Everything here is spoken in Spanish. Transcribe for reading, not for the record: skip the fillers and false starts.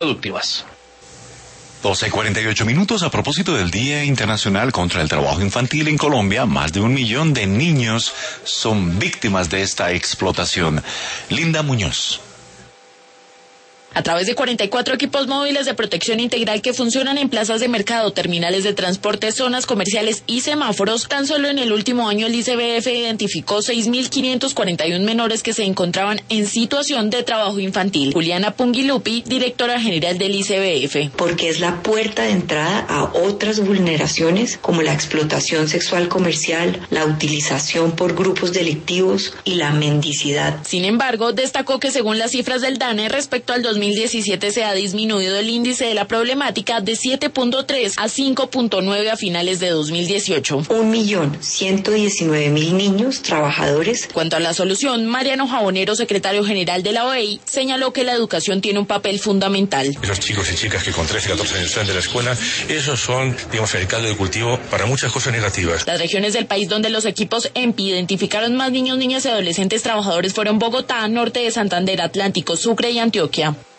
productivas. 12:48 a propósito del Día Internacional contra el Trabajo Infantil en Colombia, más de 1 millón de niños son víctimas de esta explotación. Linda Muñoz. A través de 44 equipos móviles de protección integral que funcionan en plazas de mercado, terminales de transporte, zonas comerciales y semáforos, tan solo en el último año el ICBF identificó 6.541 menores que se encontraban en situación de trabajo infantil. Juliana Pungilupi, directora general del ICBF. Porque es la puerta de entrada a otras vulneraciones como la explotación sexual comercial, la utilización por grupos delictivos y la mendicidad. Sin embargo, destacó que según las cifras del DANE respecto al 2017 se ha disminuido el índice de la problemática de 7.3 a 5.9 a finales de 2018. 1.119.000 niños trabajadores. Cuanto a la solución, Mariano Jabonero, secretario general de la OEI, señaló que la educación tiene un papel fundamental. Esos chicos y chicas que con 13, 14 años salen de la escuela, esos son, digamos, el caldo de cultivo para muchas cosas negativas. Las regiones del país donde los equipos EMPI identificaron más niños, niñas y adolescentes trabajadores fueron Bogotá, norte de Santander, Atlántico, Sucre y Antioquia.